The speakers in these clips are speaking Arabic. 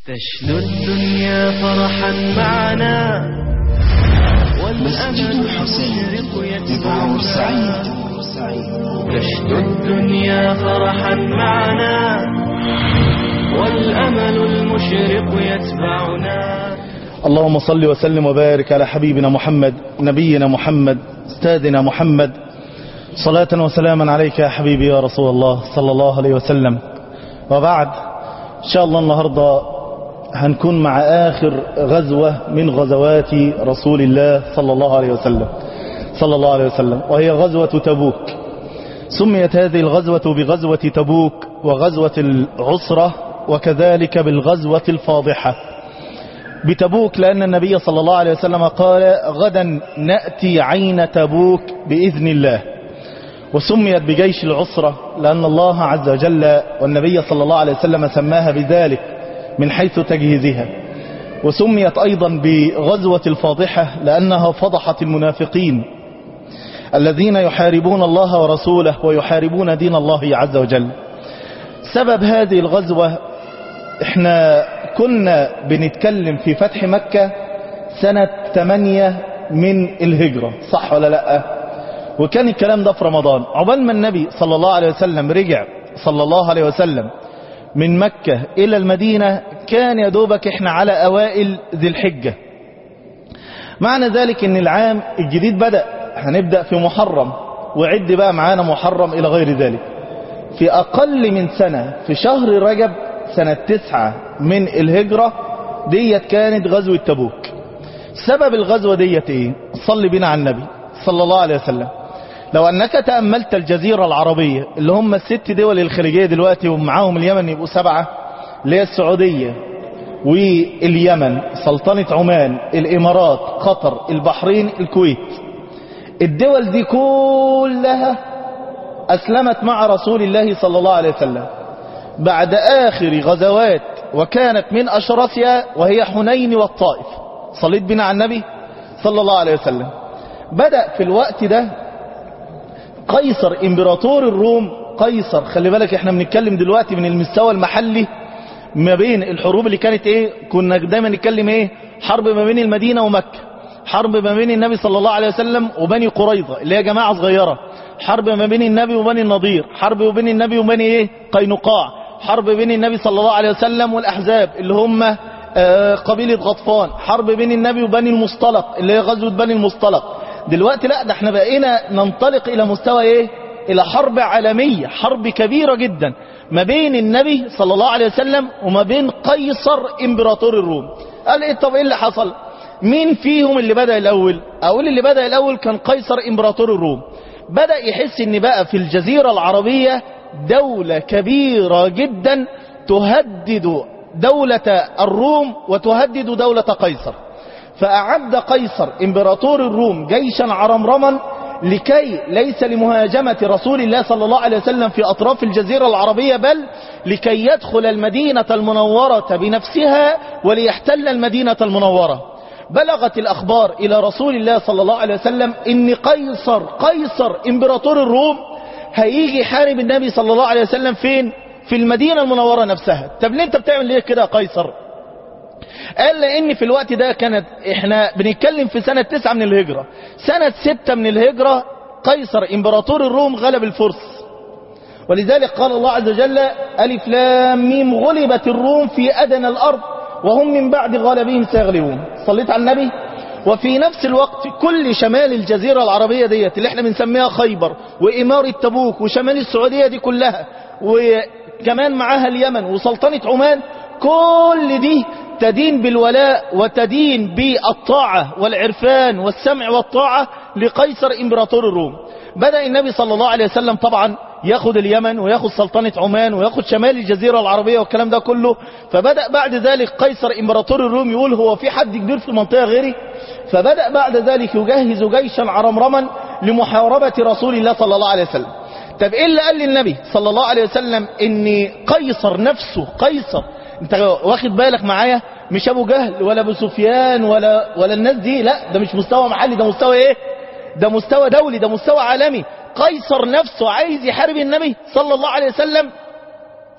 تشنو الدنيا فرحا معنا مسجد الحسين ببعور سعيد. تشنو الدنيا فرحا معنا والأمل المشرق يتبعنا. اللهم صل وسلم وبارك على حبيبنا محمد نبينا محمد استاذنا محمد، صلاة وسلاما عليك يا حبيبي يا رسول الله صلى الله عليه وسلم. وبعد، إن شاء الله النهاردة هنكون مع آخر غزوة من غزوات رسول الله صلى الله عليه وسلم وهي غزوة تبوك. سميت هذه الغزوة بغزوة تبوك وغزوة العسرة وكذلك بالغزوة الفاضحة. بتبوك لأن النبي صلى الله عليه وسلم قال: غدا نأتي عين تبوك بإذن الله. وسميت بجيش العسرة لأن الله عز وجل والنبي صلى الله عليه وسلم سماها بذلك من حيث تجهيزها. وسميت أيضا بغزوة الفاضحة لأنها فضحت المنافقين الذين يحاربون الله ورسوله ويحاربون دين الله عز وجل. سبب هذه الغزوة، احنا كنا بنتكلم في فتح مكة سنة 8 من الهجرة، صح ولا لا؟ وكان الكلام ده في رمضان. عقبال ما النبي صلى الله عليه وسلم رجع صلى الله عليه وسلم من مكة إلى المدينة كان يدوبك احنا على أوائل ذي الحجة. معنى ذلك ان العام الجديد بدأ، هنبدأ في محرم، وعد بقى معانا محرم إلى غير ذلك. في أقل من سنة في شهر رجب سنة 9 من الهجرة ديت كانت غزوة تبوك. سبب الغزوة ديت ايه؟ صلي بنا على النبي صلى الله عليه وسلم. لو أنك تأملت الجزيرة العربية اللي هم 6 دول الخليجية دلوقتي ومعاهم اليمن يبقوا 7، اللي هي السعودية واليمن، سلطنة عمان، الإمارات، قطر، البحرين، الكويت. الدول دي كلها أسلمت مع رسول الله صلى الله عليه وسلم بعد آخر غزوات، وكانت من أشرسها وهي حنين والطائف. صليت بنا على النبي صلى الله عليه وسلم. بدأ في الوقت ده قيصر امبراطور الروم. قيصر، خلي بالك احنا بنتكلم دلوقتي من المستوى المحلي ما بين الحروب اللي كانت ايه، كنا دايما نتكلم ايه، حرب ما بين المدينة ومكة، حرب ما بين النبي صلى الله عليه وسلم وبني قريظة اللي هي جماعة صغيرة، حرب ما بين النبي وبني النضير، حرب ما بين النبي وبني ايه، قينقاع، حرب بين النبي صلى الله عليه وسلم والأحزاب اللي هم قبيلة غطفان، حرب بين النبي وبني المصطلق اللي هي غزوة بني المصطلق. دلوقتي لا، ده احنا بقينا ننطلق الى مستوى ايه، الى حرب عالمية، حرب كبيرة جدا ما بين النبي صلى الله عليه وسلم وما بين قيصر امبراطور الروم. قال ايه؟ طب ايه اللي حصل؟ مين فيهم اللي بدأ الاول؟ اقول اللي بدأ الاول كان قيصر امبراطور الروم. بدأ يحس ان بقى في الجزيرة العربية دولة كبيرة جدا تهدد دولة الروم وتهدد دولة قيصر. فأعد قيصر امبراطور الروم جيشا عرمرما لكي ليس لمهاجمة رسول الله صلى الله عليه وسلم في أطراف الجزيرة العربية، بل لكي يدخل المدينة المنورة بنفسها وليحتل المدينة المنورة. بلغت الأخبار إلى رسول الله صلى الله عليه وسلم إن قيصر امبراطور الروم هيجي يحارب النبي صلى الله عليه وسلم فين؟ في المدينة المنورة نفسها. طب ليه انت بتعمل ليه كده يا قيصر؟ قال لأن في الوقت ده كانت احنا بنتكلم في سنة 9 من الهجرة. سنة 6 من الهجرة قيصر امبراطور الروم غلب الفرس، ولذلك قال الله عز وجل: ألف لام ميم غلبت الروم في أدنى الأرض وهم من بعد غلبهم سيغلبون. صليت على النبي. وفي نفس الوقت كل شمال الجزيرة العربية ديت اللي احنا بنسميها خيبر وإمارة تبوك وشمال السعودية دي كلها، وكمان معاها اليمن وسلطنة عمان، كل دي تدين بالولاء وتدين بالطاعة والعرفان والسمع والطاعة لقيصر امبراطور الروم. بدأ النبي صلى الله عليه وسلم طبعا ياخد اليمن وياخد سلطنة عمان وياخد شمال الجزيرة العربية والكلام ده كله. فبدأ بعد ذلك قيصر امبراطور الروم يقول: هو في حد كبير في المنطقة غيري؟ فبدأ بعد ذلك يجهز جيشا عرمرما لمحاربة رسول الله صلى الله عليه وسلم. طب ايه اللي قال للنبي صلى الله عليه وسلم ان قيصر نفسه، قيصر انت واخد بالك معايا، مش ابو جهل ولا ابو سفيان ولا الناس دي، لا، ده مش مستوى محلي، ده مستوى ايه، ده مستوى دولي، ده مستوى عالمي. قيصر نفسه عايز يحارب النبي صلى الله عليه وسلم.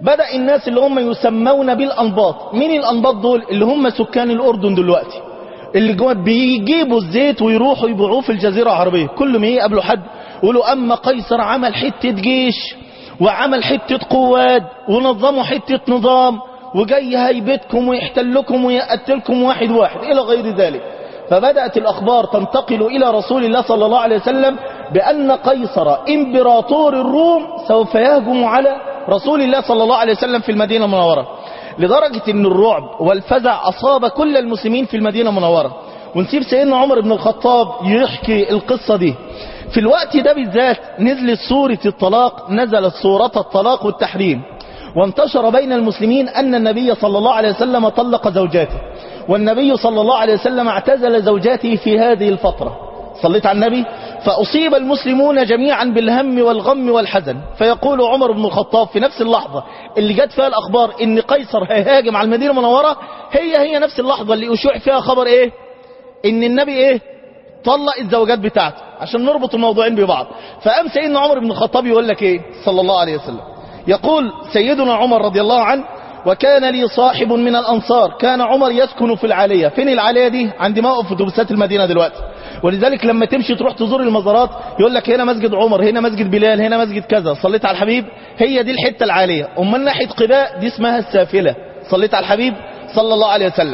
بدأ الناس اللي هم يسمون بالأنباط. مين الأنباط دول؟ اللي هم سكان الأردن دلوقتي، اللي جوا بيجيبوا الزيت ويروحوا يبيعوه في الجزيرة العربية. كل ما يقابلوا حد يقولوا أما قيصر عمل حتة جيش وعمل حتة قوات ونظموا حتة نظام وجاي هيبتكم ويحتلكم ويقتلكم واحد واحد إلى غير ذلك. فبدأت الأخبار تنتقل إلى رسول الله صلى الله عليه وسلم بأن قيصر إمبراطور الروم سوف يهجم على رسول الله صلى الله عليه وسلم في المدينة المنورة، لدرجة أن الرعب والفزع أصاب كل المسلمين في المدينة المنورة. ونسيب سيدنا عمر بن الخطاب يحكي القصة دي. في الوقت ده بالذات نزلت سورة الطلاق، نزلت سورة الطلاق والتحريم، وانتشر بين المسلمين أن النبي صلى الله عليه وسلم طلق زوجاته، والنبي صلى الله عليه وسلم اعتزل زوجاته في هذه الفترة. صليت على النبي. فأصيب المسلمون جميعا بالهم والغم والحزن. فيقول عمر بن الخطاب في نفس اللحظة اللي جت فيها الأخبار إن قيصر هيهاجم على المدينة المنورة، هي نفس اللحظة اللي أشوع فيها خبر إيه؟ إن النبي إيه؟ طلق الزوجات بتاعته، عشان نربط الموضوعين ببعض. فقام سيدنا عمر بن الخطاب يقول لك إيه صلى الله عليه وسلم؟ يقول سيدنا عمر رضي الله عنه: وكان لي صاحب من الأنصار كان عمر يسكن في العالية. فين العالية دي؟ عند موقف اتوبيسات المدينة دلوقتي. ولذلك لما تمشي تروح تزور المزارات يقول لك هنا مسجد عمر، هنا مسجد بلال، هنا مسجد كذا. صليت على الحبيب؟ هي دي الحتة العالية. من ناحية قباء دي اسمها السافلة. صليت على الحبيب صلى الله عليه وسلم.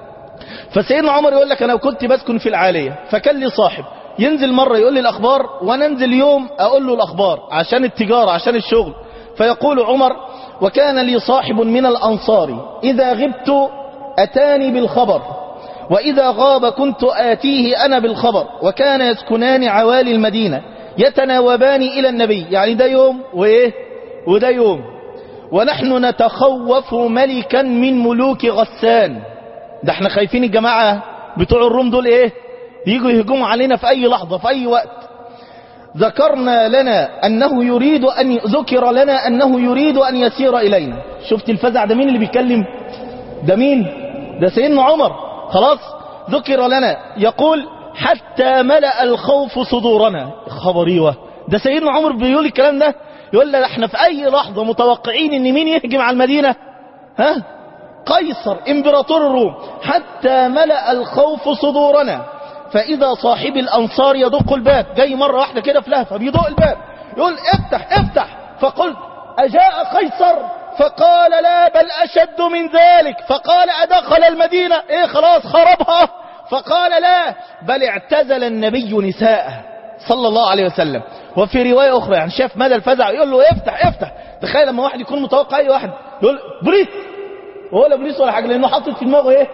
فسيدنا عمر يقول لك أنا كنت بسكن في العالية، فكان لي صاحب ينزل مرة يقول لي الأخبار، وأنا انزل يوم أقول له الأخبار عشان التجارة عشان الشغل. فيقول عمر: وكان لي صاحب من الأنصار إذا غبت أتاني بالخبر، وإذا غاب كنت آتيه أنا بالخبر، وكان يسكنان عوالي المدينة يتناوبان إلى النبي. يعني ده يوم وإيه وده يوم. ونحن نتخوف ملكا من ملوك غسان. ده احنا خايفين الجماعة بتوع الروم دول إيه؟ يجوا يهجموا علينا في أي لحظة في أي وقت. ذكر لنا أنه يريد أن يسير إلينا. شفت الفزع ده؟ مين اللي بيتكلم؟ ده مين؟ ده سيدنا عمر. خلاص ذكر لنا. يقول: حتى ملأ الخوف صدورنا. خبريوه ده سيدنا عمر بيقول الكلام ده. يقول لنا احنا في أي لحظة متوقعين ان مين يهجم على المدينة؟ قيصر إمبراطور الروم. حتى ملأ الخوف صدورنا، فإذا صاحب الأنصار يدق الباب. جاي مرة واحدة كده في لهفة بيدق الباب يقول: افتح افتح. فقلت: أجاء قيصر؟ فقال: لا، بل أشد من ذلك. فقال: أدخل المدينة؟ ايه خلاص خربها؟ فقال: لا، بل اعتزل النبي نساءه صلى الله عليه وسلم. وفي رواية أخرى يعني شاف مدى الفزع يقول له: افتح افتح. تخيل لما واحد يكون متوقع أي واحد يقول بوليس، وهو لا بوليس ولا حاجة، لأنه حاطط في دماغه ايه؟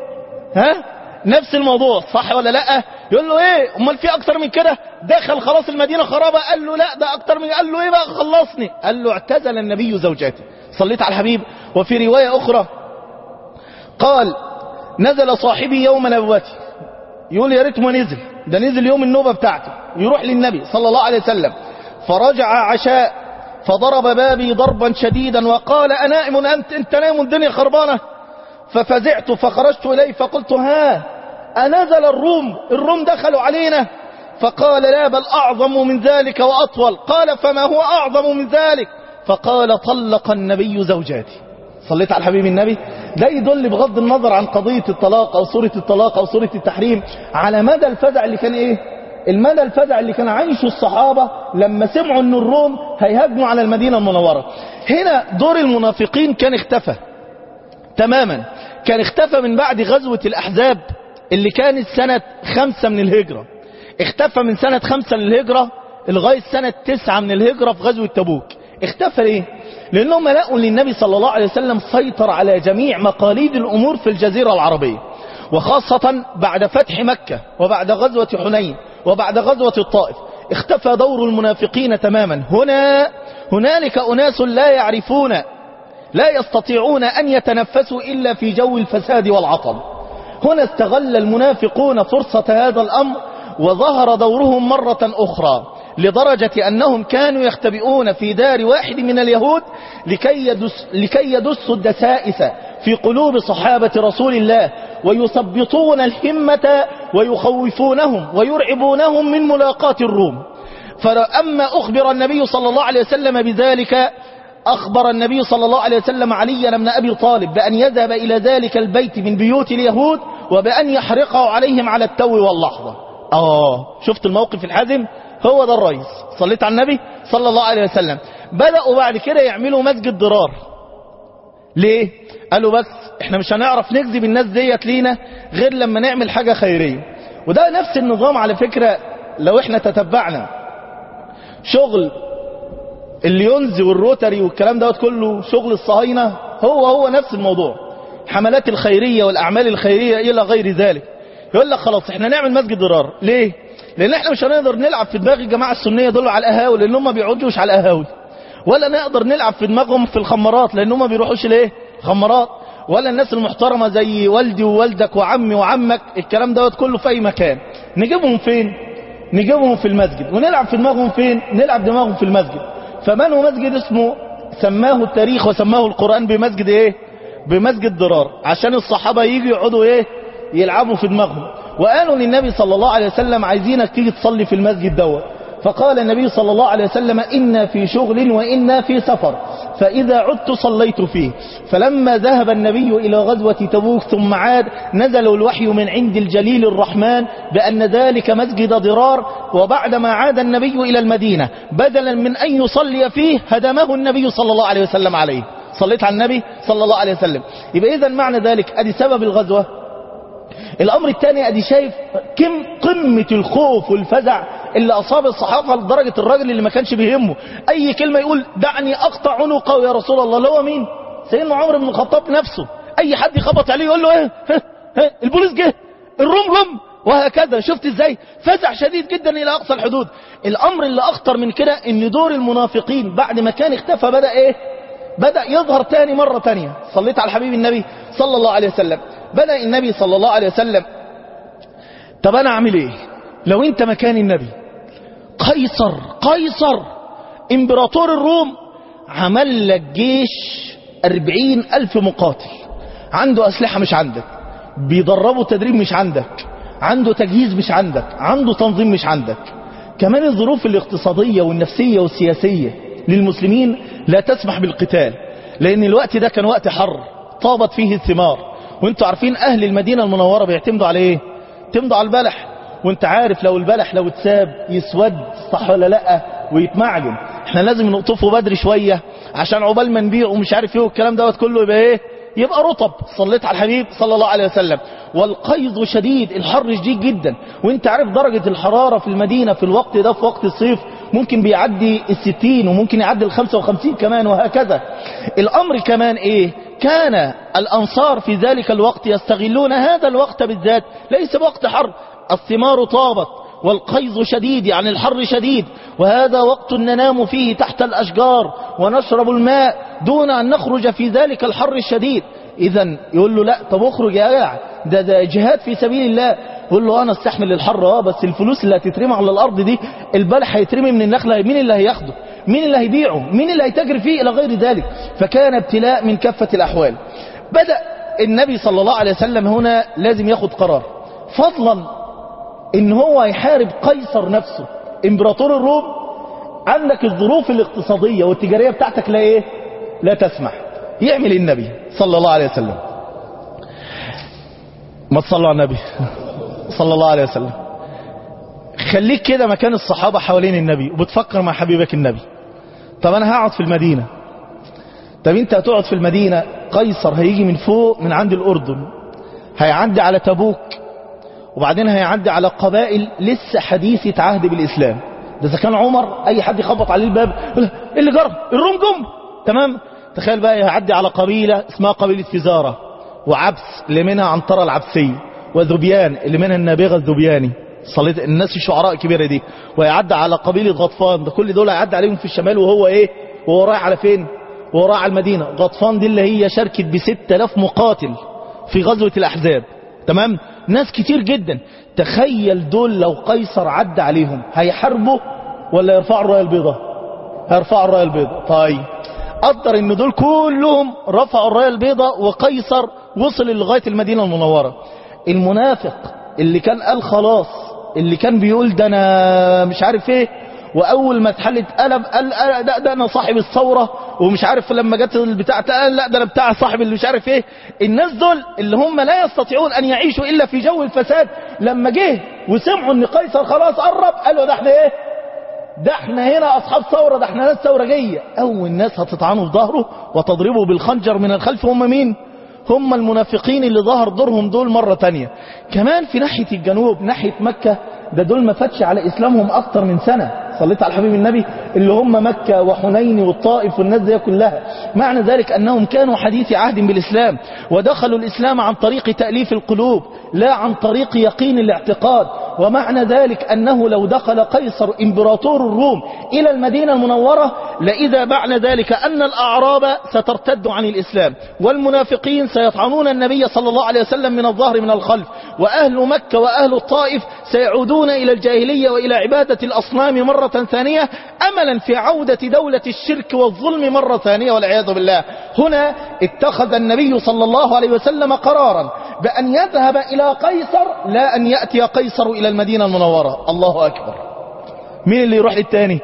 نفس الموضوع. صح ولا لا؟ يقول له: ايه امال في اكتر من كده؟ دخل خلاص المدينة خرابة. قال له: لا، ده اكتر من. قال له: ايه بقى؟ خلصني. قال له: اعتزل النبي زوجاته. صليت على الحبيب. وفي رواية اخرى قال: نزل صاحبي يوم نبوته. يقول يا ريت ما نزل، ده نزل يوم النوبة بتاعته يروح للنبي صلى الله عليه وسلم. فرجع عشاء فضرب بابي ضربا شديدا وقال: أنائم أنت نائم الدنيا خربانة؟ ففزعت فخرجت إليه فقلت: أنزل الروم دخلوا علينا؟ فقال: لا، بل أعظم من ذلك وأطول. قال: فما هو أعظم من ذلك؟ فقال: طلق النبي زوجاتي. صليت على الحبيب النبي. ده يدل بغض النظر عن قضية الطلاق أو سورة الطلاق أو سورة التحريم على مدى الفزع اللي كان إيه؟ المدى الفزع اللي كان عايشه الصحابة لما سمعوا أن الروم هيهاجموا على المدينة المنورة. هنا دور المنافقين كان اختفى تماما. كان اختفى من بعد غزوة الأحزاب اللي كانت سنة 5 من الهجرة. اختفى من سنة 5 للهجرة لغاية سنة 9 من الهجرة في غزوة تبوك. اختفى ليه؟ لأنهم لقوا ان النبي صلى الله عليه وسلم سيطر على جميع مقاليد الأمور في الجزيرة العربية، وخاصة بعد فتح مكة وبعد غزوة حنين وبعد غزوة الطائف. اختفى دور المنافقين تماما. هنالك أناس لا يعرفون، لا يستطيعون أن يتنفسوا إلا في جو الفساد والعطل. هنا استغل المنافقون فرصة هذا الأمر وظهر دورهم مرة أخرى، لدرجة أنهم كانوا يختبئون في دار واحد من اليهود لكي يدسوا الدسائس في قلوب صحابة رسول الله ويثبطون الهمة ويخوفونهم ويرعبونهم من ملاقاة الروم. فلما أخبر النبي صلى الله عليه وسلم بذلك أخبر النبي صلى الله عليه وسلم علي بن أبي طالب بأن يذهب إلى ذلك البيت من بيوت اليهود وبأن يحرقه عليهم على التو واللحظة. شفت الموقف الحازم؟ هو ده الرئيس. صليت على النبي صلى الله عليه وسلم. بدأوا بعد كده يعملوا مسجد ضرار. ليه؟ قالوا بس احنا مش هنعرف نجذب الناس ديت لينا غير لما نعمل حاجة خيرية. وده نفس النظام على فكرة. لو احنا تتبعنا شغل الليونز والروتري والكلام دوت كله، شغل الصهاينة، هو نفس الموضوع. حملات الخيرية والأعمال الخيرية إلى غير ذلك. يقول لك خلاص احنا نعمل مسجد ضرار. ليه؟ لأن احنا مش هنقدر نلعب في دماغ الجماعة السنية دول على القهاوي، لأن هم ما بيقعدوش على القهاوي. ولا نقدر نلعب في دماغهم في الخمارات، لأن هم ما بيروحوش ليه؟ خمارات. ولا الناس المحترمة زي والدي ووالدك وعمي وعمك، الكلام دوت كله في أي مكان. نجيبهم فين؟ نجيبهم في المسجد. ونلعب في دماغهم فين؟ نلعب دماغهم في المسجد. فبنوا مسجد اسمه سماه التاريخ وسماه القرآن بمسجد ايه؟ بمسجد ضرار، عشان الصحابة يجي يقعدوا ايه؟ يلعبوا في دماغهم. وقالوا للنبي صلى الله عليه وسلم عايزينك تيجي تصلي في المسجد دوت. فقال النبي صلى الله عليه وسلم إنا في شغل وإنا في سفر، فإذا عدت صليت فيه. فلما ذهب النبي إلى غزوة تبوك ثم عاد، نزل الوحي من عند الجليل الرحمن بأن ذلك مسجد ضرار. وبعدما عاد النبي إلى المدينة بدلا من أن يصلي فيه هدمه النبي صلى الله عليه وسلم عليه. صليت على النبي صلى الله عليه وسلم. يبقى إذن معنى ذلك أدي سبب الغزوة. الأمر الثاني أدي شايف قمة الخوف والفزع اللي أصاب الصحابة لدرجة الراجل اللي ما كانش بيهمه أي كلمة يقول دعني أقطع عنقه يا رسول الله. اللي هو مين؟ سيدنا عمر بن الخطاب نفسه. أي حد يخبط عليه يقول له ايه؟ البوليس جه، الروم جم، وهكذا. شفت ازاي؟ فزع شديد جدا إلى أقصى الحدود. الأمر اللي أخطر من كده إن دور المنافقين بعد ما كان اختفى بدأ ايه؟ بدأ يظهر تاني مرة تانية. صليت على الحبيب النبي صلى الله عليه وسلم. بدأ النبي صلى الله عليه وسلم طب أنا أعمل إيه لو أنت مكان النبي؟ قيصر إمبراطور الروم عمل لك جيش 40,000 مقاتل، عنده أسلحة مش عندك، بيدربوا تدريب مش عندك، عنده تجهيز مش عندك، عنده تنظيم مش عندك. كمان الظروف الاقتصادية والنفسية والسياسية للمسلمين لا تسمح بالقتال، لأن الوقت ده كان وقت حر طابت فيه الثمار. وانتوا عارفين أهل المدينة المنورة بيعتمدوا على ايه؟ يعتمدوا على البلح. وانت عارف لو البلح لو اتساب يسود، صح ولا لا؟ ويتمعجن. احنا لازم نقطفه بدري شوية عشان عقبال ما نبيعه ومش عارف ايه والكلام دوت كله يبقى ايه؟ يبقى رطب. صليت على الحبيب صلى الله عليه وسلم. والقيظ شديد، الحر شديد جدا. وانت عارف درجة الحرارة في المدينة في الوقت ده في وقت الصيف ممكن بيعدي 60 وممكن يعدي 55 كمان، وهكذا. الامر كمان ايه؟ كان الانصار في ذلك الوقت يستغلون هذا الوقت بالذات، ليس بوقت حر، الثمار طابت والقيظ شديد يعني الحر شديد، وهذا وقت ننام فيه تحت الأشجار ونشرب الماء دون أن نخرج في ذلك الحر الشديد. إذن يقول له لا، طب اخرج يا جماعة، ده جهاد في سبيل الله. يقول له أنا استحمل الحر بس الفلوس اللي هتترمي على الأرض دي، البلح هيترمي من النخلة، مين اللي هياخده؟ مين اللي هيبيعه؟ مين اللي هيتاجر فيه؟ إلى غير ذلك. فكان ابتلاء من كافة الأحوال. بدأ النبي صلى الله عليه وسلم هنا لازم ياخد قرار، فضلا ان هو يحارب قيصر نفسه امبراطور الروم. عندك الظروف الاقتصادية والتجارية بتاعتك لا ايه؟ لا تسمح. يعمل النبي صلى الله عليه وسلم، ما تصلوا على النبي صلى الله عليه وسلم، خليك كده مكان الصحابة حوالين النبي وبتفكر مع حبيبك النبي. طب انا هقعد في المدينة. طب انت هتقعد في المدينة، قيصر هيجي من فوق من عند الأردن، هيعدي على تبوك، وبعدين هيعدي على قبائل لسه حديثة عهد بالإسلام. ده إذا كان عمر أي حد يخبط عليه الباب ايه اللي جرى؟ الروم جم. تمام. تخيل بقى هيعدي على قبيلة اسمها قبيلة فزارة، وعبس اللي منها عنترة العبسي، وذبيان اللي منها النابغة الذبياني، صليت الناس الشعراء الكبيرة دي، ويعدي على قبيلة غطفان. ده كل دول هيعدي عليهم في الشمال، وهو ايه؟ وهو رايح على فين؟ وهو رايح على المدينة. غطفان دي اللي هي شاركت ب6000 مقاتل في غزوة الأحزاب. تمام. ناس كتير جدا. تخيل دول لو قيصر عدى عليهم هيحاربوا ولا يرفعوا الراية البيضاء؟ هيرفعوا الراية البيضاء. طيب قدر ان دول كلهم رفعوا الراية البيضاء وقيصر وصل لغاية المدينة المنورة. المنافق اللي كان قال خلاص، اللي كان بيقول ده انا مش عارف ايه، واول ما اتحلت قلب قال ده انا صاحب الثوره، ومش عارف لما جت البتاع قال لا ده انا بتاع صاحب اللي مش عارف ايه. الناس دول اللي هم لا يستطيعون ان يعيشوا الا في جو الفساد، لما جه وسمعوا ان قيصر خلاص قرب قالوا ده احنا ايه، ده احنا هنا اصحاب ثوره، ده احنا ناس ثورجيه. اول ناس هتطعنوا في ظهره وتضربوا بالخنجر من الخلف هم مين؟ هم المنافقين اللي ظهر دورهم دول مرة تانية. كمان في ناحية الجنوب ناحية مكة، ده دول ما فاتش على إسلامهم أكتر من سنة، صليت على الحبيب النبي، اللي هم مكة وحنين والطائف والناس دي كلها. معنى ذلك أنهم كانوا حديث عهد بالإسلام، ودخلوا الإسلام عن طريق تأليف القلوب لا عن طريق يقين الاعتقاد. ومعنى ذلك أنه لو دخل قيصر إمبراطور الروم إلى المدينة المنورة لإذا معنى ذلك أن الأعراب سترتد عن الإسلام، والمنافقين سيطعنون النبي صلى الله عليه وسلم من الظهر من الخلف، وأهل مكة وأهل الطائف سيعودون إلى الجاهلية وإلى عبادة الأصنام مرة ثانية، أملا في عودة دولة الشرك والظلم مرة ثانية والعياذ بالله. هنا اتخذ النبي صلى الله عليه وسلم قرارا بأن يذهب إلى قيصر لا أن يأتي قيصر إلى المدينة المنورة. الله أكبر. مين اللي يروح للتاني؟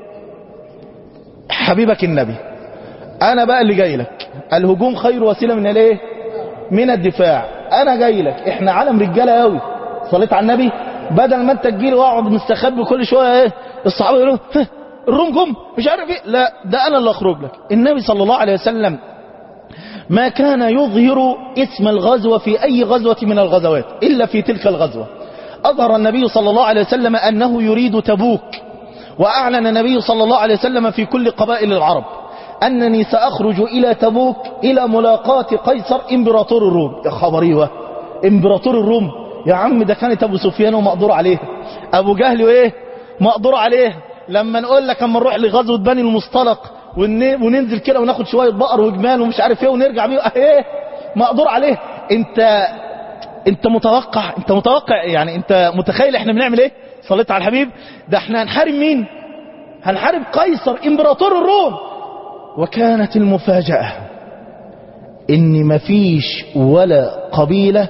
حبيبك النبي. أنا بقى اللي جاي لك. الهجوم خير وسيلة من الايه؟ من الدفاع. أنا جاي لك. إحنا عالم رجالة قوي، صليت على النبي. بدل ما انت تجيلي واقعد مستخبي كل شويه ايه الصحابه يقولوا الروم جم مش عارف ايه، لا ده انا اللي اخرج لك. النبي صلى الله عليه وسلم ما كان يظهر اسم الغزوه في اي غزوه من الغزوات الا في تلك الغزوه. اظهر النبي صلى الله عليه وسلم انه يريد تبوك، واعلن النبي صلى الله عليه وسلم في كل قبائل العرب انني ساخرج الى تبوك الى ملاقاة قيصر امبراطور الروم. يا خبريوه، امبراطور الروم يا عم، ده كانت ابو سفيان ومقدور عليه، ابو جهل وايه مقدور عليه. لما نقول لك اما نروح لغزوه بني المصطلق وننزل كده وناخد شويه بقر وجمال ومش عارف ايه ونرجع بيه ايه مقدور عليه. انت متوقع يعني، انت متخيل احنا بنعمل ايه؟ صليت على الحبيب. ده احنا هنحارب مين؟ هنحارب قيصر امبراطور الروم. وكانت المفاجاه ان مفيش ولا قبيله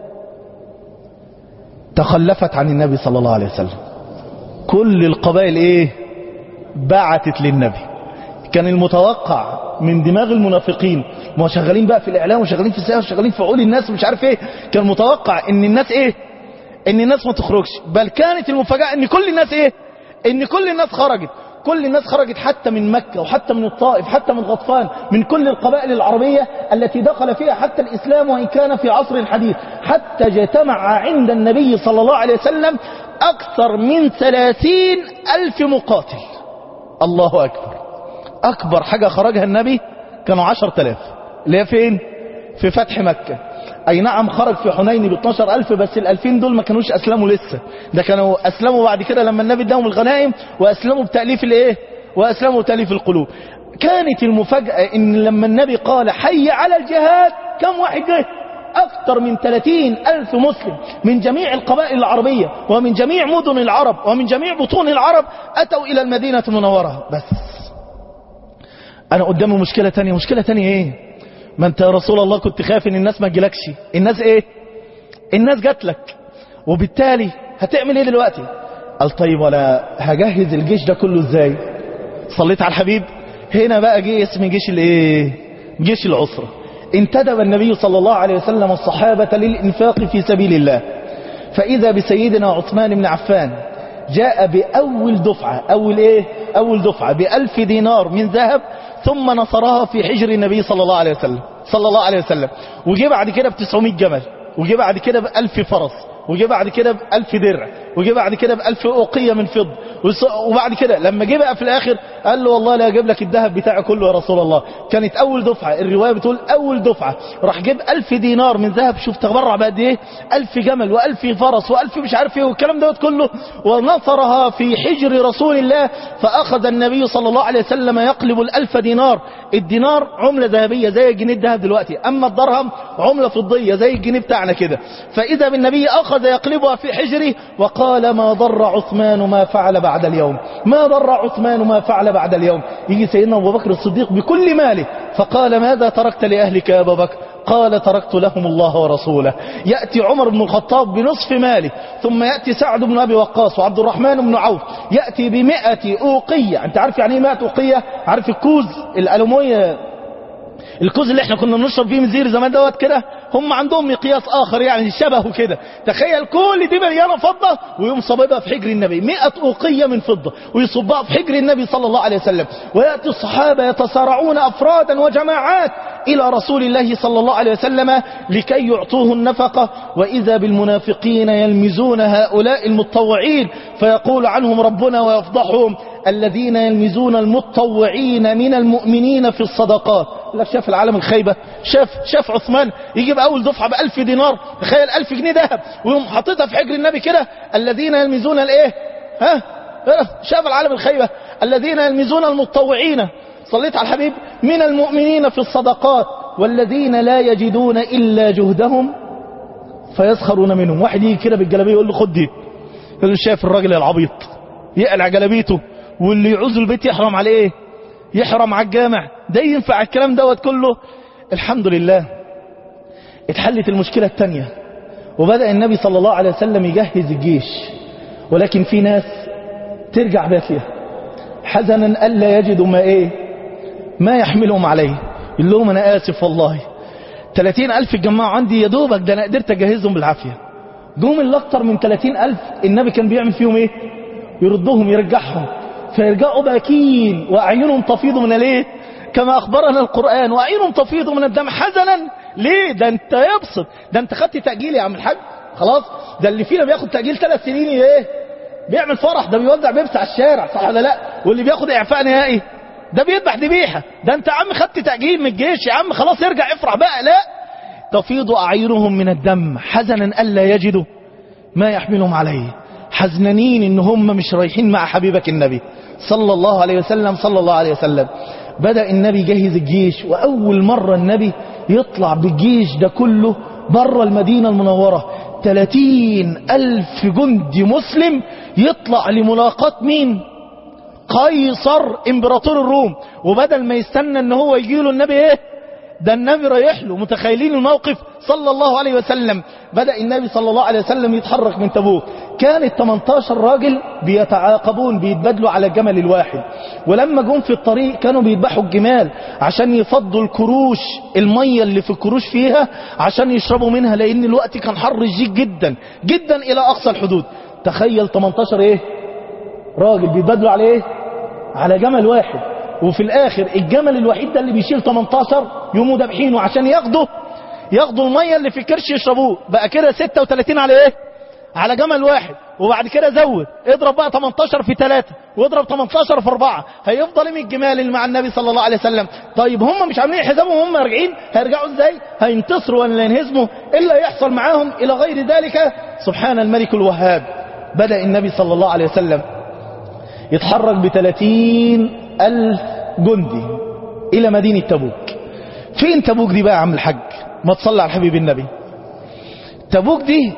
تخلفت عن النبي صلى الله عليه وسلم. كل القبائل ايه بعتت للنبي. كان المتوقع من دماغ المنافقين، ما شغالين بقى في الاعلام وشغالين في السياسه وشغالين في عقول الناس ومش عارف ايه، كان متوقع ان الناس ايه، ان الناس ما تخرجش. بل كانت المفاجاه ان كل الناس ايه، ان كل الناس خرجت. كل الناس خرجت، حتى من مكة وحتى من الطائف حتى من غطفان، من كل القبائل العربية التي دخل فيها حتى الإسلام وإن كان في عصر حديث. حتى اجتمع عند النبي صلى الله عليه وسلم أكثر من 30,000 مقاتل. الله أكبر. أكبر حاجة خرجها النبي كانوا 10,000 اللي هي فين؟ في فتح مكة. أي نعم خرج في حنين ب12,000، بس ال2000 دول ما كانوش أسلموا لسه، ده كانوا أسلموا بعد كده لما النبي اداهم الغنائم وأسلموا بتأليف الإيه؟ وأسلموا بتأليف القلوب. كانت المفاجأة إن لما النبي قال حي على الجهاد كم واحد جه؟ أكثر من 30,000 مسلم من جميع القبائل العربية ومن جميع مدن العرب ومن جميع بطون العرب أتوا إلى المدينة المنورة. بس أنا قدامي مشكلة تانية. مشكلة تانية إيه؟ ما انت يا رسول الله كنت خايف ان الناس ما تجيلكش. الناس ايه؟ الناس جات لك، وبالتالي هتعمل ايه دلوقتي؟ قال طيب ولا هجهز الجيش ده كله ازاي؟ صليت على الحبيب. هنا بقى جه اسم جيش الايه؟ جيش العسرة. انتدب النبي صلى الله عليه وسلم الصحابة للإنفاق في سبيل الله، فإذا بسيدنا عثمان بن عفان جاء بأول دفعة. أول دفعة ب1000 دينار من ذهب، ثم نصرها في حجر النبي صلى الله عليه وسلم. وجي بعد كده ب900 جمل، وجي بعد كده ب1000 فرس، وجي بعد كده ب1000 درع، وجي بعد كده ب1000 أوقية من فضة. وبعد كده لما جه بقى في الآخر قال له والله لا أجيب لك الذهب بتاعي كله يا رسول الله. كانت أول دفعة، الرواية بتقول أول دفعة راح جيب 1000 دينار من ذهب. شوف تبرع بقد إيه، 1000 جمل و1000 فرس و1000 مش عارف إيه والكلام دوت كله، ونصرها في حجر رسول الله. فأخذ النبي صلى الله عليه وسلم يقلب 1000 دينار. الدينار عملة ذهبية زي الجنيه الذهب دلوقتي، أما الدرهم عملة فضية زي الجنيه بتاعنا كده. فإذا بالنبي أخذ يقلبها في حجره وقال ما ضر عثمان ما فعل بعد اليوم، ما ضر عثمان ما فعل بعد اليوم. يجي سيدنا أبو بكر الصديق بكل ماله فقال ماذا تركت لأهلك يا أبا بكر؟ قال تركت لهم الله ورسوله. يأتي عمر بن الخطاب بنصف ماله، ثم يأتي سعد بن أبي وقاص وعبد الرحمن بن عوف يأتي ب100 أوقية. أنت عارف يعني 100 أوقية؟ عارف الكوز الألومية، الكوز اللي احنا كنا بنشرب فيه مزير زمان دوت كده، هم عندهم مقياس آخر يعني شبهه كده. تخيل كل دي مليانة فضة ويقوم صببها في حجر النبي، 100 أوقية من فضة ويصبها في حجر النبي صلى الله عليه وسلم. ويأتي الصحابة يتصارعون أفرادا وجماعات إلى رسول الله صلى الله عليه وسلم لكي يعطوه النفقة، وإذا بالمنافقين يلمزون هؤلاء المتطوعين فيقول عنهم ربنا ويفضحهم: الذين يلمزون المتطوعين من المؤمنين في الصدقات. لا شاف العالم الخيبة، شاف عثمان يجيب أول دفعة ب1000 دينار، تخيل 1000 جنيه ذهب، ويقوم حاططها في حجر النبي كده: الذين يلمزون الايه؟ شاف العالم الخيبة، الذين يلمزون المتطوعين، صليت على الحبيب، من المؤمنين في الصدقات والذين لا يجدون إلا جهدهم فيسخرون منهم. واحد يجي كده بالجلابيه يقول له خد دي، يقول له شايف الراجل العبيط يقلع جلابيته واللي يعوز البيت يحرم عليه ايه؟ يحرم على الجامع. ده ينفع الكلام دوت كله؟ الحمد لله اتحلت المشكلة التانية، وبدأ النبي صلى الله عليه وسلم يجهز الجيش، ولكن في ناس ترجع باكية حزنا ألا يجدوا ما يحملهم عليه. يقول لهم أنا آسف والله 30,000 اتجمعوا عندي يا دوبك، ده أنا قدرت أجهزهم بالعافية. جم اللي أكتر من 30,000 النبي كان بيعمل فيهم ايه؟ يردهم، يرجعهم، فيرجعوا باكين وأعينهم تفيض من الايه؟ كما أخبرنا القرآن: وأعينهم تفيض من الدم حزنا. ليه؟ ده أنت يبسط، ده أنت خدت تأجيل يا عم الحاج خلاص. ده اللي فينا بياخد تأجيل 3 سنين ايه؟ بيعمل فرح، ده بيوزع بيبس على الشارع، صح ولا لا؟ واللي بياخد إعفاء نهائي ده بيذبح ذبيحة. ده أنت يا عم خدت تأجيل من الجيش يا عم، خلاص ارجع افرح بقى. لا، تفيض أعينهم من الدم حزنا ألا يجدوا ما يحملهم عليه، حزنانين إن هم مش رايحين مع حبيبك النبي صلى الله عليه وسلم. صلى الله عليه وسلم بدأ النبي يجهز الجيش، وأول مرة النبي يطلع بالجيش ده كله بره المدينة المنورة. 30,000 جندي مسلم يطلع لملاقاة مين؟ قيصر امبراطور الروم. وبدل ما يستنى ان هو يجيله النبي ايه؟ ده النبي رايح له. متخيلين الموقف صلى الله عليه وسلم؟ بدأ النبي صلى الله عليه وسلم يتحرك من تبوك. كانت 18 راجل بيتعاقبون بيتبادلوا على الجمل الواحد، ولما جم في الطريق كانوا بيذبحوا الجمال عشان يفضوا الكروش، المية اللي في الكروش فيها عشان يشربوا منها، لان الوقت كان حر شديد جدا جدا الى اقصى الحدود. تخيل 18 ايه؟ راجل بيتبادلوا على ايه؟ على جمل واحد، وفي الاخر الجمل الوحيد ده اللي بيشيل 18 يقوموا دابحينه عشان ياخدوا المية اللي في الكرش يشربوه. بقى كده 36 على ايه؟ على جمل واحد. وبعد كده زود، اضرب بقى 18 في 3 واضرب 18 في 4، هيفضل من الجمال اللي مع النبي صلى الله عليه وسلم. طيب هم مش عاملين حسابهم هم راجعين هيرجعوا ازاي؟ هينتصروا ولا ينهزموا؟ الا يحصل معاهم الى غير ذلك. سبحان الملك الوهاب. بدأ النبي صلى الله عليه وسلم يتحرك ب30,000 جندي الى مدينة تبوك. فين تبوك دي بقى يا عم الحاج؟ ما تصلي على الحبيب النبي. تبوك دي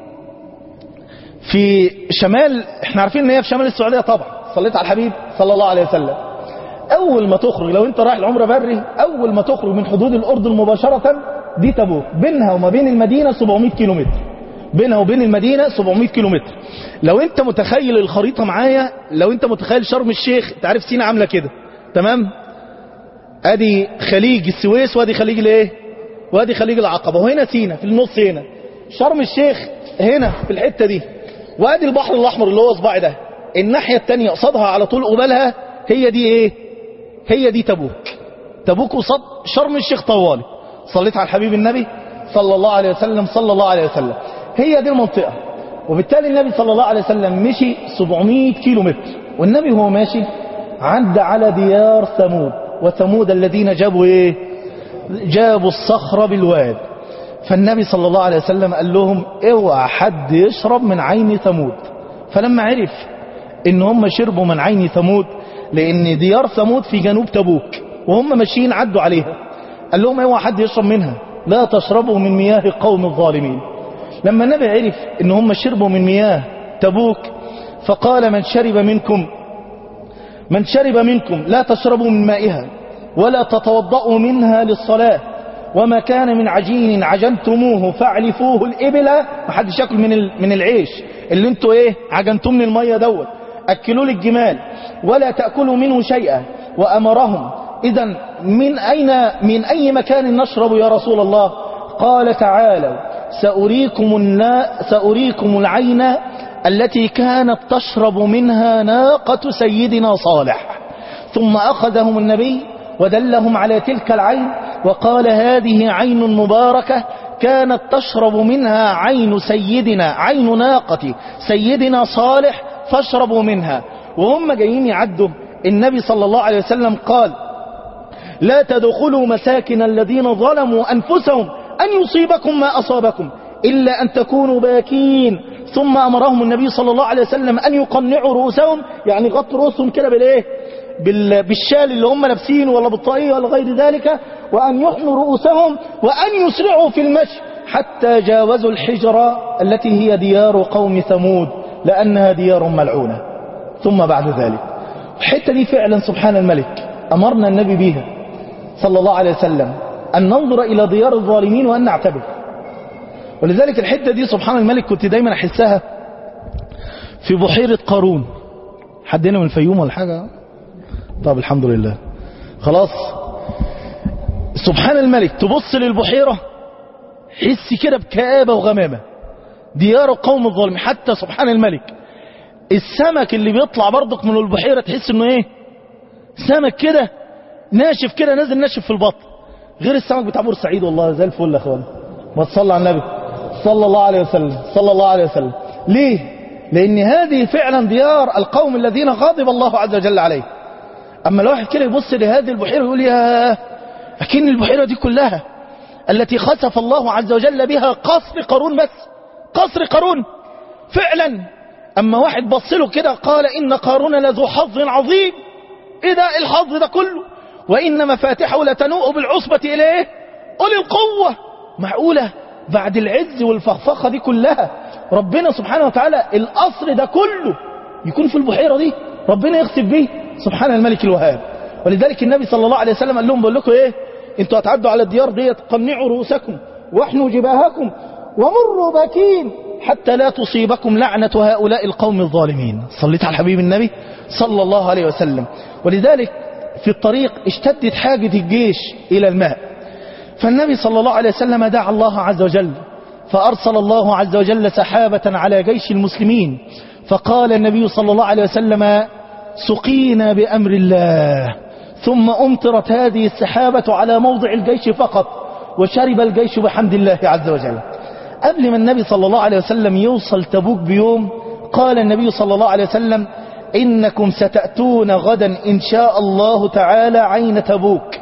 في شمال، احنا عارفين ان هي في شمال السعودية طبعا، صليت على الحبيب صلى الله عليه وسلم. اول ما تخرج لو انت رايح العمرة بري، اول ما تخرج من حدود الاردن مباشرة دي تبوك. بينها وما بين المدينة 700 كيلومتر، بينها وبين المدينة 700 كيلومتر. لو انت متخيل الخريطة معايا، لو انت متخيل شرم الشيخ، تعرف سينا عاملة كده تمام؟ ادي خليج السويس، وادي خليج الايه؟ وادي خليج العقبة، وهنا سينا في النص، هنا شرم الشيخ هنا في الحتة دي، وادي البحر الاحمر اللي هو صباعي ده. الناحية التانية قصادها على طول قبالها هي دي ايه؟ هي دي تبوك. تبوك قصاد شرم الشيخ طوالي. صليت على الحبيب النبي صلى الله عليه وسلم. صلى الله عليه وسلم هي دي المنطقة. وبالتالي النبي صلى الله عليه وسلم مشي 700 كيلو متر، والنبي هو ماشي عدى على ديار ثمود. وثمود الذين جابوا ايه؟ جابوا الصخرة بالواد. فالنبي صلى الله عليه وسلم قال لهم اوعى حد يشرب من عين ثمود. فلما عرف ان هم شربوا من عين ثمود، لان ديار ثمود في جنوب تبوك وهم ماشيين عدوا عليها، قال لهم اوعى حد يشرب منها، لا تشربوا من مياه قوم الظالمين. لما النبي عرف ان هم شربوا من مياه تبوك، فقال من شرب منكم لا تشربوا من مائها ولا تتوضأوا منها للصلاة وما كان من عجين عجنتموه فاعلفوه الإبلة، ما حدش ياكل من العيش اللي انتوا عجنتم من المية دوت، أكلوا للجمال ولا تأكلوا منه شيئا. وأمرهم إذا من أي مكان نشرب يا رسول الله؟ قال تعالى سأريكم العين التي كانت تشرب منها ناقة سيدنا صالح. ثم أخذهم النبي ودلهم على تلك العين وقال هذه عين مباركة كانت تشرب منها عين ناقة سيدنا صالح فاشربوا منها. وهم جايين يعدوا النبي صلى الله عليه وسلم قال لا تدخلوا مساكن الذين ظلموا أنفسهم أن يصيبكم ما أصابكم إلا أن تكونوا باكين. ثم أمرهم النبي صلى الله عليه وسلم أن يقنعوا رؤوسهم، يعني غطوا رؤوسهم كده بالشال اللي هم لابسينه ولا بالطاقية ولا غير ذلك، وأن يحنوا رؤوسهم وأن يسرعوا في المشي حتى جاوزوا الحجرة التي هي ديار قوم ثمود لأنها ديار ملعونة. ثم بعد ذلك الحتة دي فعلا سبحان الملك أمرنا النبي بيها صلى الله عليه وسلم أن ننظر إلى ديار الظالمين وأن نعتبر. ولذلك الحتة دي سبحان الملك كنت دايما أحسها في بحيرة قارون. حدنا من الفيوم ولا حاجة؟ طب الحمد لله خلاص. سبحان الملك تبص للبحيرة حس كده بكآبة وغمامة، ديار قوم الظالمين. حتى سبحان الملك السمك اللي بيطلع برضك من البحيرة تحس انه سمك كده ناشف كده نازل ناشف في البطن، غير السمك بتاع بورسعيد. والله زي الفل يا اخوان، ما تصلى على النبي صلى الله عليه وسلم صلى الله عليه وسلم. ليه؟ لان هذه فعلا ديار القوم الذين غضب الله عز وجل عليه. اما الواحد كده يبص لهذه البحيرة يقول يا اكن البحيرة دي كلها التي خسف الله عز وجل بها قصر قارون، بس قصر قارون فعلا. اما واحد بص له كده قال ان قارون لذو حظ عظيم. ايه ده الحظ ده كله؟ وان مفاتحه لتنوء بالعصبة اليه اولي القوة. معقولة بعد العز والفخفخة دي كلها ربنا سبحانه وتعالى القصر ده كله يكون في البحيرة دي؟ ربنا يخسف به سبحان الملك الوهاب. ولذلك النبي صلى الله عليه وسلم قال لهم بقول لكم انتوا هتعدوا على الديار دي قنعوا رؤوسكم واحنوا جباهكم ومروا باكين حتى لا تصيبكم لعنة هؤلاء القوم الظالمين. صليت على الحبيب النبي صلى الله عليه وسلم. ولذلك في الطريق اشتدت حاجة الجيش إلى الماء، فالنبي صلى الله عليه وسلم دعا الله عز وجل فأرسل الله عز وجل سحابة على جيش المسلمين، فقال النبي صلى الله عليه وسلم سقينا بأمر الله. ثم أمطرت هذه السحابة على موضع الجيش فقط وشرب الجيش بحمد الله عز وجل. قبل ما النبي صلى الله عليه وسلم يوصل تبوك بيوم قال النبي صلى الله عليه وسلم إنكم ستأتون غدا إن شاء الله تعالى عين تبوك،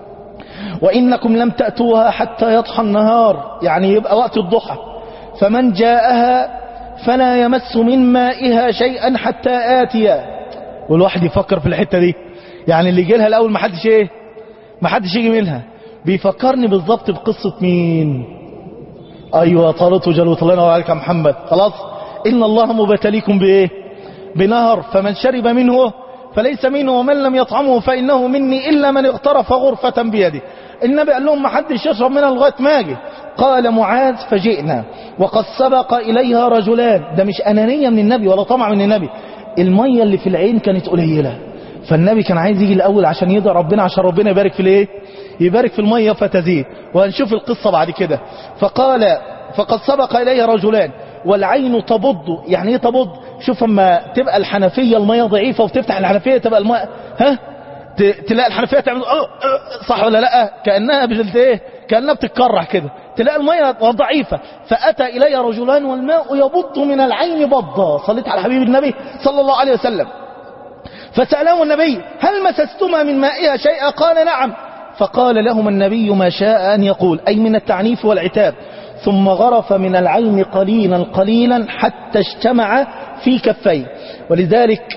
وإنكم لم تأتوها حتى يضحى النهار، يعني يبقى وقت الضحى، فمن جاءها فلا يمس من مائها شيئا حتى آتيا. والواحد يفكر في الحتة دي، يعني اللي يجي لها الأول ما حدش يجي منها. بيفكرني بالضبط بقصة مين؟ أيوة طالوت وجالوت. الله ينور عليك يا محمد. خلاص إن الله مبتليكم بنهر فمن شرب منه فليس منه ومن لم يطعمه فإنه مني إلا من اغترف غرفة بيده. النبي قال لهم ما حدش يشرب منها لغاية ما اجي. قال معاذ فجئنا وقد سبق إليها رجلان. ده مش أنانية من النبي ولا طمع من النبي، المية اللي في العين كانت قليلة، فالنبي كان عايز يجي الأول عشان يدعي ربنا، عشان ربنا يبارك في يبارك في المية فتزيد. وهنشوف القصة بعد كده. فقال فقد سبق إليها رجلان والعين تبض. يعني ايه تبض؟ شوف اما تبقى الحنفية المية ضعيفة وتفتح الحنفية تبقى المية تلاقي الحنفية تعمل صح ولا لا؟ كأنها كأنها بتتكرح كده، تلاقي المية ضعيفة. فأتى إلي رجلان والماء يبض من العين بضا. صليت على حبيب النبي صلى الله عليه وسلم. فسألهم النبي هل مسستما من مائها شيئا؟ قال نعم. فقال لهم النبي ما شاء أن يقول، أي من التعنيف والعتاب. ثم غرف من العين قليلا قليلا حتى اجتمع في كفيه. ولذلك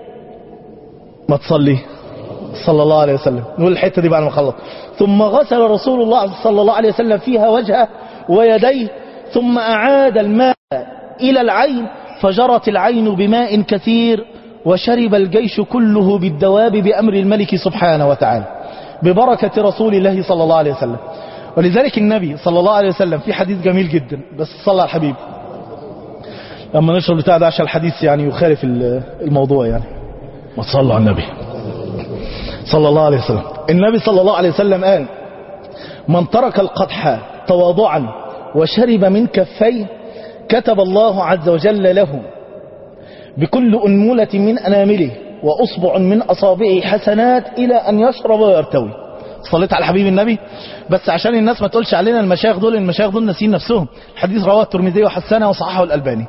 ما تصلي صلى الله عليه وسلم، نقول الحتة دي بعد ما خلص. ثم غسل رسول الله صلى الله عليه وسلم فيها وجهه ويديه، ثم أعاد الماء إلى العين فجرت العين بماء كثير، وشرب الجيش كله بالدواب بأمر الملك سبحانه وتعالى ببركة رسول الله صلى الله عليه وسلم. ولذلك النبي صلى الله عليه وسلم في حديث جميل جدا، بس صلى على الحبيب لما نشرب بتاع ده عشان الحديث يعني يخالف الموضوع يعني. وصلى على النبي صلى الله عليه وسلم. النبي صلى الله عليه وسلم قال: من ترك القدح تواضعا وشرب من كفيه كتب الله عز وجل له بكل أنملة من أنامله وأصبع من أصابعه حسنات إلى أن يشرب ويرتوي. صليت على حبيب النبي. بس عشان الناس ما تقولش علينا المشايخ دول ناسين نفسهم. الحديث رواه الترمذي وحسنه وصححه الألباني.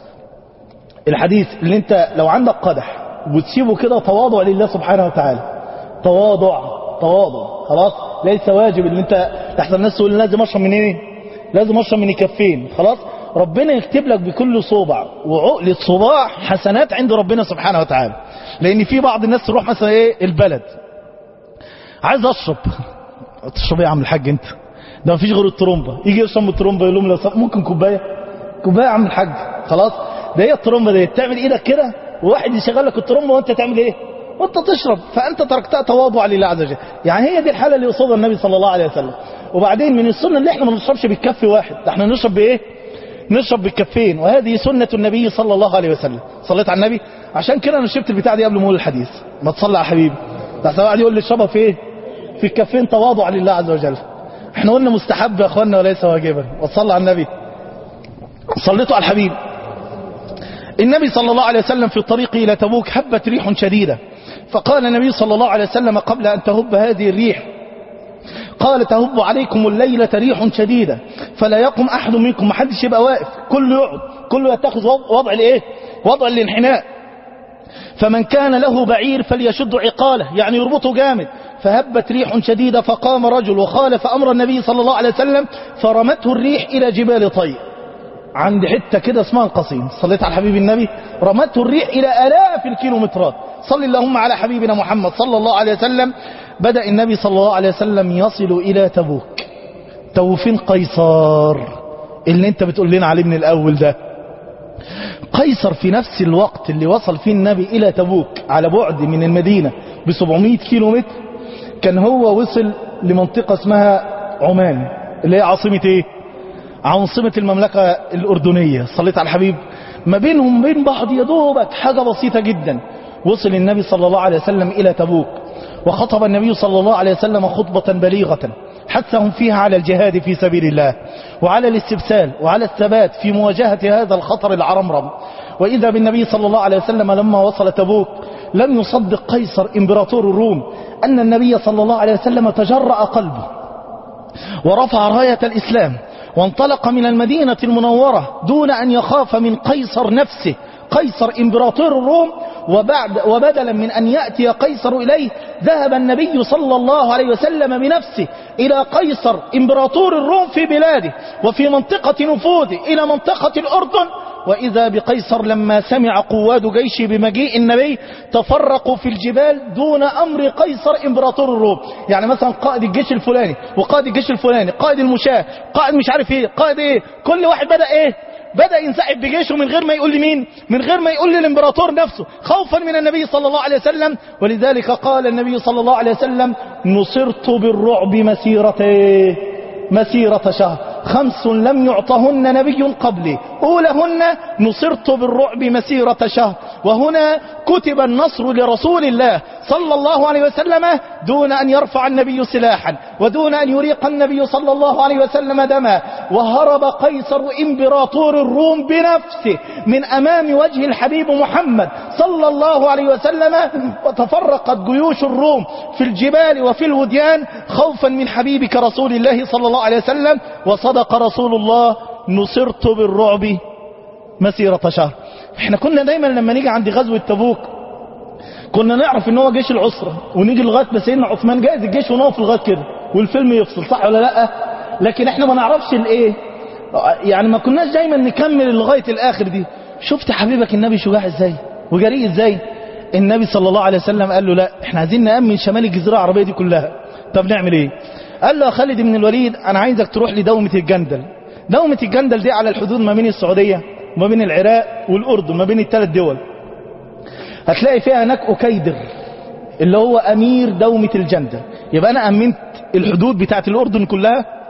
الحديث اللي انت لو عندك قدح وتسيبه كده تواضع لله سبحانه وتعالى، تواضع خلاص، ليس واجب ان انت تحت الناس تقول لازم اشرب من ايه، لازم اشرب من كفين. خلاص، ربنا يكتب لك بكل صوبع وعقلة صباع حسنات عند ربنا سبحانه وتعالى. لان في بعض الناس تروح مثلا ايه البلد، عايز اشرب، تشرب ايه يا عم الحاج انت، ده مفيش غير الترومبه، يجي يشرب من الترومبه يقول لهم ممكن كوبايه يا عم الحاج. خلاص، ده هي الترومبه دي، تعمل ايدك كده وواحد يشغل لك الترومبه وانت تعمل ايه، وانت تشرب، فانت تركتها تواضع لله عز وجل. يعني هي دي الحاله اللي يقصدها النبي صلى الله عليه وسلم. وبعدين من السنه اللي احنا ما نشربش بالكف واحد، ده احنا نشرب بايه، نشرب بالكفين، وهذه سنه النبي صلى الله عليه وسلم. صليت على النبي. عشان كده انا شربت البتاع دي قبل ما اقول الحديث. ما تصلي على حبيبي، ده واحد يقول لي اشربها في ايه، في الكفين، تواضع لله عز وجل. احنا قلنا مستحب يا اخوانا وليس واجبا. وصلى على النبي. صليتوا على الحبيب. النبي صلى الله عليه وسلم في الطريق إلى تبوك هبت ريح شديدة، فقال النبي صلى الله عليه وسلم قبل أن تهب هذه الريح، قال: تهب عليكم الليلة ريح شديدة فلا يقم أحد منكم، ما حدش يبقى واقف، كله يقعد، كله يتخذ وضع الايه، وضع الانحناء. فمن كان له بعير فليشد عقاله، يعني يربطه جامد. فهبت ريح شديدة فقام رجل وخالف أمر النبي صلى الله عليه وسلم فرمته الريح إلى جبال طي، عند حتة كده اسمها القصيم. صليت على حبيب النبي. رمته الريح إلى آلاف الكيلومترات. صلي اللهم على حبيبنا محمد صلى الله عليه وسلم. بدأ النبي صلى الله عليه وسلم يصل إلى تبوك. توفين قيصر اللي انت بتقول لنا عليه من الأول ده، قيصر في نفس الوقت اللي وصل فيه النبي إلى تبوك على بعد من المدينة ب700 كيلومتر، كان هو وصل لمنطقة اسمها عمان، اللي هي عاصمة ايه، عاصمة المملكة الأردنية. صليت على الحبيب. ما بينهم بين بعض يا دوبك حاجة بسيطة جدا. وصل النبي صلى الله عليه وسلم إلى تبوك، وخطب النبي صلى الله عليه وسلم خطبة بليغة حثهم فيها على الجهاد في سبيل الله، وعلى الاستبسال، وعلى الثبات في مواجهة هذا الخطر العرمرم. وإذا بالنبي صلى الله عليه وسلم لما وصل تبوك لم يصدق قيصر إمبراطور الروم أن النبي صلى الله عليه وسلم تجرأ قلبه ورفع راية الإسلام وانطلق من المدينة المنورة دون أن يخاف من قيصر نفسه، قيصر إمبراطور الروم. وبدلا من أن يأتي قيصر إليه ذهب النبي صلى الله عليه وسلم بنفسه إلى قيصر إمبراطور الروم في بلاده وفي منطقة نفوذه إلى منطقة الأردن. وإذا بقيصر لما سمع قواد جيشه بمجيء النبي تفرقوا في الجبال دون أمر قيصر إمبراطور الروم. يعني مثلا قائد الجيش الفلاني وقائد الجيش الفلاني، قائد المشاة، قائد مش عارف ايه، قائد ايه، كل واحد بدأ ينسحب بجيشه من غير ما يقول لمين، من غير ما يقول للإمبراطور نفسه، خوفا من النبي صلى الله عليه وسلم. ولذلك قال النبي صلى الله عليه وسلم: نصرت بالرعب مسيرة شهر، 5 لم يعطهن نبي قبلي، أولهن نصرت بالرعب مسيرة شهر. وهنا كتب النصر لرسول الله صلى الله عليه وسلم دون أن يرفع النبي سلاحا ودون أن يريق النبي صلى الله عليه وسلم دما. وهرب قيصر إمبراطور الروم بنفسه من أمام وجه الحبيب محمد صلى الله عليه وسلم، وتفرقت جيوش الروم في الجبال وفي الوديان خوفا من حبيبك رسول الله صلى الله عليه وسلم. وصدق رسول الله: نصرت بالرعب مسيرة شهر. احنا كنا دايما لما نيجي عند غزوة تبوك كنا نعرف ان هو جيش العسرة، ونيجي لغاية سيدنا عثمان جاهز الجيش ونقف لغاية كده والفيلم يفصل، صح ولا لا؟ لكن احنا ما نعرفش الايه، يعني ما كناش دايما نكمل لغاية الاخر دي. شفت حبيبك النبي شجاع ازاي وجريء ازاي؟ النبي صلى الله عليه وسلم قال له: لا، احنا عايزين نأمن شمال الجزيرة العربية دي كلها. طب نعمل ايه؟ قال له: يا خالد بن الوليد، انا عايزك تروح لدومة الجندل. دومة الجندل دي على الحدود ما بين السعودية وما بين العراق والأردن، ما بين ال3 دول. هتلاقي فيها هناك أكيدر اللي هو أمير دومة الجندل. يبقى أنا أمنت الحدود بتاعت الأردن كلها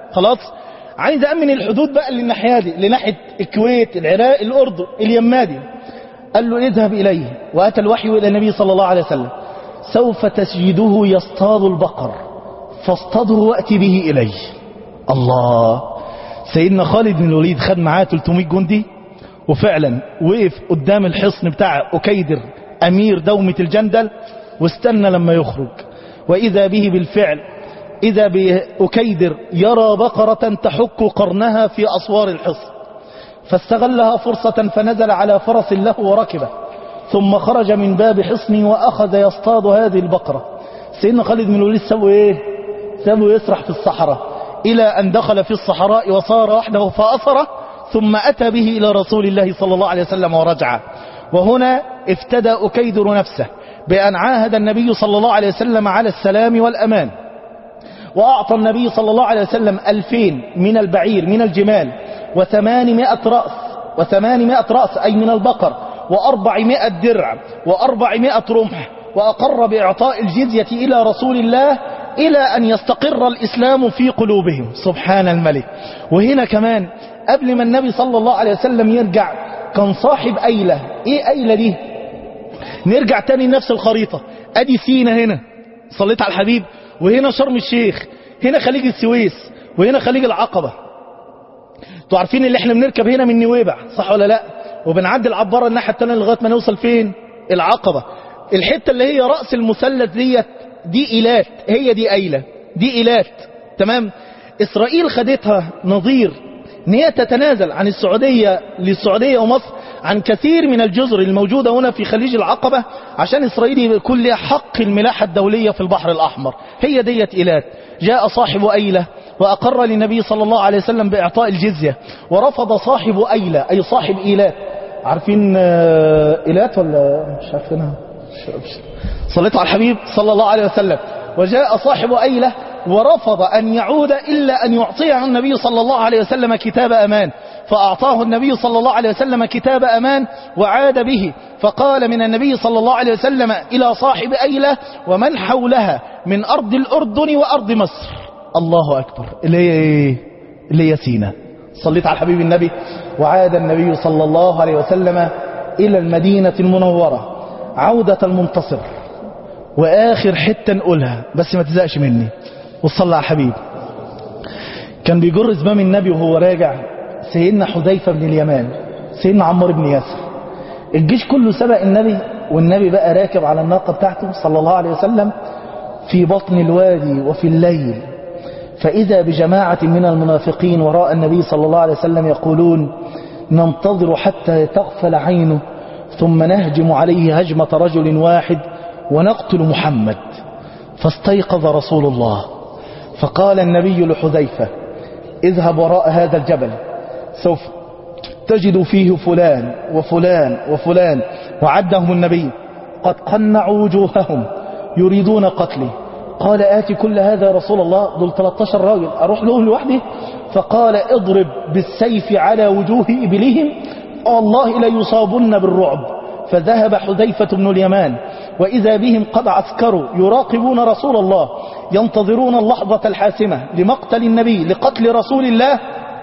خلاص عايز أمن الحدود بقى للناحية دي، لناحية الكويت، العراق، الأردن، اليمادي. قال له اذهب إليه. وأتى الوحي إلى النبي صلى الله عليه وسلم: سوف تجده يصطاد البقر فاصطاده وأتي به إليه. الله. سيدنا خالد بن الوليد خد معاه 300 جندي، وفعلا وقف قدام الحصن بتاع أكيدر أمير دومة الجندل، واستنى لما يخرج. وإذا به بالفعل إذا بأكيدر يرى بقرة تحك قرنها في أسوار الحصن، فاستغلها فرصة فنزل على فرس له وركبه، ثم خرج من باب حصنه وأخذ يصطاد هذه البقرة. سيدنا خالد بن الوليد سوى ايه؟ سوى يسرح في الصحراء إلى أن دخل في الصحراء وصار وحده فأثره، ثم أتى به إلى رسول الله صلى الله عليه وسلم ورجع. وهنا افتدى أكيدر نفسه بأن عاهد النبي صلى الله عليه وسلم على السلام والأمان، وأعطى النبي صلى الله عليه وسلم 2000 من البعير من الجمال، و800 رأس أي من البقر، و400 درع، و400 رمح، وأقر بإعطاء الجزية إلى رسول الله إلى أن يستقر الإسلام في قلوبهم. سبحان الملك. وهنا كمان قبل ما النبي صلى الله عليه وسلم يرجع كان صاحب أيلة. إيه أيلة دي؟ نرجع تاني لنفس الخريطة. أدي سينا هنا، صليت على الحبيب، وهنا شرم الشيخ، هنا خليج السويس، وهنا خليج العقبة. انتوا عارفين اللي احنا بنركب هنا من نويبع، صح ولا لا؟ وبنعدي العبارة الناحية التانية لغاية ما نوصل فين؟ العقبة. الحتة اللي هي رأس المثلث دي إيلات، هي دي أيلة، دي إيلات. تمام. إسرائيل خدتها نظير ان هي تتنازل عن السعودية للسعودية ومصر عن كثير من الجزر الموجودة هنا في خليج العقبة، عشان إسرائيل يكون لها حق الملاحة الدولية في البحر الأحمر. هي ديت إيلات. جاء صاحب أيلة وأقر للنبي صلى الله عليه وسلم بإعطاء الجزية، ورفض صاحب أيلة أي صاحب إيلات. عارفين إيلات ولا مش عارفينها؟ صليتوا على الحبيب صلى الله عليه وسلم. وجاء صاحب أيلة ورفض أن يعود إلا أن يعطيه النبي صلى الله عليه وسلم كتاب أمان، فأعطاه النبي صلى الله عليه وسلم كتاب أمان وعاد به. فقال من النبي صلى الله عليه وسلم إلى صاحب أيلة ومن حولها من أرض الأردن وأرض مصر: الله أكبر. اللي هي سينا. صليت على الحبيب النبي. وعاد النبي صلى الله عليه وسلم إلى المدينة المنورة عودة المنتصر. وآخر حتة نقولها بس ما تزقش مني، وصلى على الحبيب. كان بيجر زمام النبي وهو راجع سيدنا حذيفة بن اليمان، سيدنا عمار بن ياسر. الجيش كله سبق النبي، والنبي بقى راكب على الناقة بتاعته صلى الله عليه وسلم في بطن الوادي وفي الليل. فإذا بجماعة من المنافقين وراء النبي صلى الله عليه وسلم يقولون: ننتظر حتى تغفل عينه ثم نهجم عليه هجمة رجل واحد ونقتل محمد. فاستيقظ رسول الله فقال النبي لحذيفة: اذهب وراء هذا الجبل، سوف تجد فيه فلان وفلان وفلان. وعدهم النبي: قد قنعوا وجوههم يريدون قتلي. قال: آتي كل هذا يا رسول الله، دول 13 راجل أروح لهم لوحدي؟ فقال: اضرب بالسيف على وجوه إبلهم والله لا يصابن بالرعب. فذهب حذيفة بن اليمان وإذا بهم قد عسكروا يراقبون رسول الله، ينتظرون اللحظة الحاسمة لمقتل النبي لقتل رسول الله.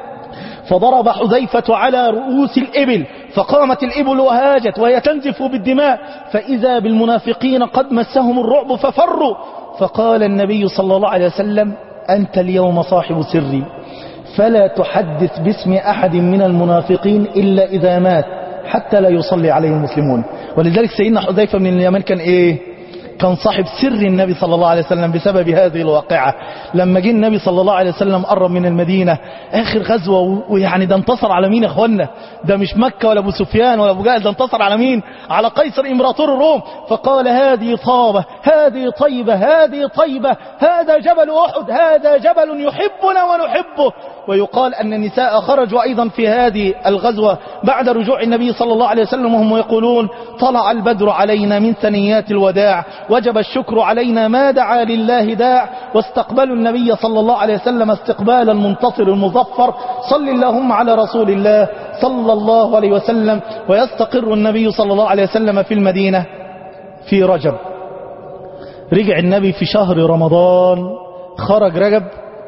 فضرب حذيفة على رؤوس الإبل فقامت الإبل وهاجت وهي تنزف بالدماء، فإذا بالمنافقين قد مسهم الرعب ففروا. فقال النبي صلى الله عليه وسلم: أنت اليوم صاحب سري، فلا تحدث باسم أحد من المنافقين إلا إذا مات حتى لا يصلي عليه المسلمون. ولذلك سيدنا حذيفة بن اليمان كان إيه؟ كان صاحب سر النبي صلى الله عليه وسلم بسبب هذه الواقعة. لما جه النبي صلى الله عليه وسلم قرب من المدينة آخر غزوة، ويعني ده انتصر على مين يا اخوانا؟ ده مش مكة ولا ابو سفيان ولا ابو جهل، ده انتصر على مين؟ على قيصر امبراطور الروم. فقال: هذه طابة، هذه طيبة، هذه طيبة، هذا جبل أحد، هذا جبل يحبنا ونحبه. ويقال أن النساء خرجوا أيضا في هذه الغزوة بعد رجوع النبي صلى الله عليه وسلم وهم يقولون: طلع البدر علينا من ثنيات الوداع، وجب الشكر علينا ما دعا لله داع. واستقبلوا النبي صلى الله عليه وسلم استقبال المنتصر المظفر. صل اللهم على رسول الله صلى الله عليه وسلم. ويستقر النبي صلى الله عليه وسلم في المدينة في رجب. رجع النبي في شهر رمضان، خرج رجب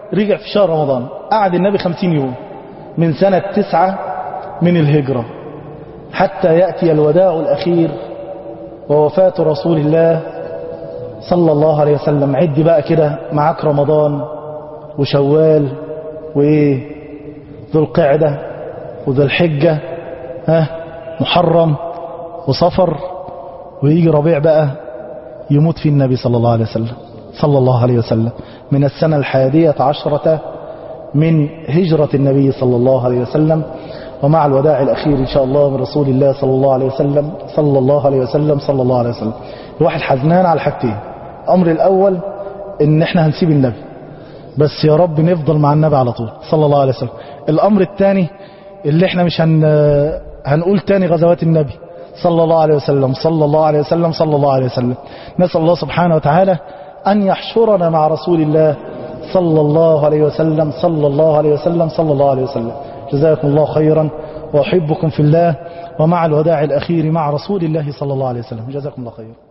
رجع في شهر رمضان، قعد النبي 50 يوم من سنة 9 من الهجرة حتى يأتي الوداع الأخير ووفاة رسول الله صلى الله عليه وسلم. عد بقى كده معاك رمضان وشوال وإيه ذو القعدة وذو الحجة، محرم وصفر، ويجي ربيع بقى يموت في النبي صلى الله عليه وسلم صلى الله عليه وسلم من السنة 11 من هجرة النبي صلى الله عليه وسلم، ومع الوداع الأخير إن شاء الله من رسول الله صلى الله عليه وسلم صلى الله عليه وسلم صلى الله عليه وسلم. الواحد حزنان على حاجتين، الأمر الأول إن إحنا هنسيب النبي، بس يا رب نفضل مع النبي على طول صلى الله عليه وسلم. الأمر الثاني اللي إحنا مش هنقول تاني غزوات النبي صلى الله عليه وسلم صلى الله عليه وسلم صلى الله عليه وسلم. نسأل الله سبحانه وتعالى أن يحشرنا مع رسول الله صلى الله عليه وسلم صلى الله عليه وسلم صلى الله عليه وسلم. جزاكم الله خيرا وأحبكم في الله، ومع الوداع الأخير مع رسول الله صلى الله عليه وسلم. جزاكم الله خيرا.